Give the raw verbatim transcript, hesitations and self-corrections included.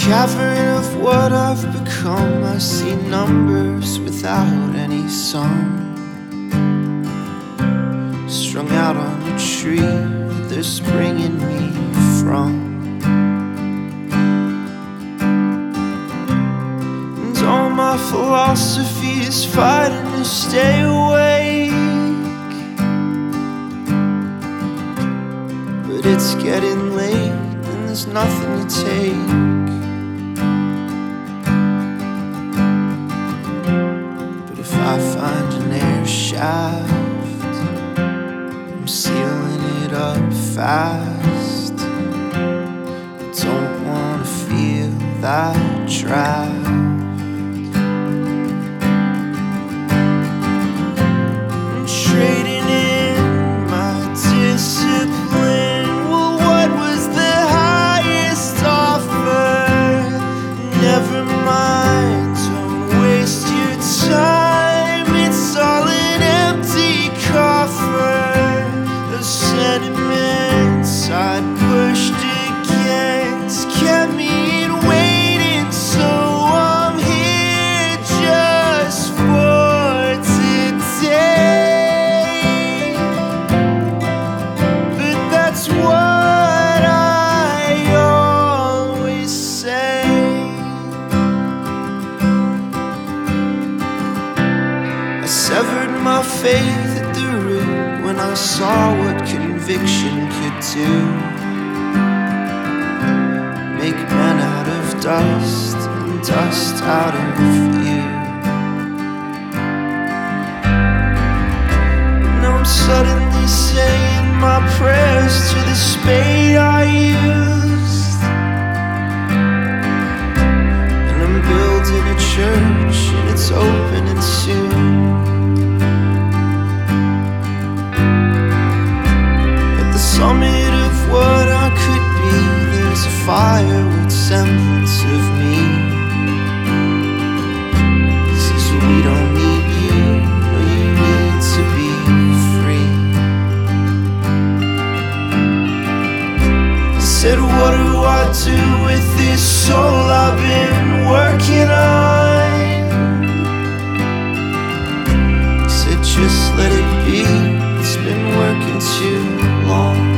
cavern of what I've become, I see numbers without any song, strung out on a tree that they're springing me from. And all my philosophy is fighting to stay awake, but it's getting late and there's nothing to take. I find an air shaft, I'm sealing it up fast. I don't wanna feel that draft. I'm trading in my discipline. Well, what was the highest offer? Never mind, don't waste your time. Sentiments I'd pushed against kept me waiting, so I'm here just for today. But that's what I always say. I severed my faith at the root when I saw what conviction could do. Make men out of dust and dust out of you. Now I'm suddenly saying my prayers to the spade I used, and I'm building a church and it's opening soon. Summit of what I could be, there's a firewood semblance of me. Says we don't need you, no, you need to be free. I said, what do I do with this soul I've been working on? I said, just let it be, it's been working too long.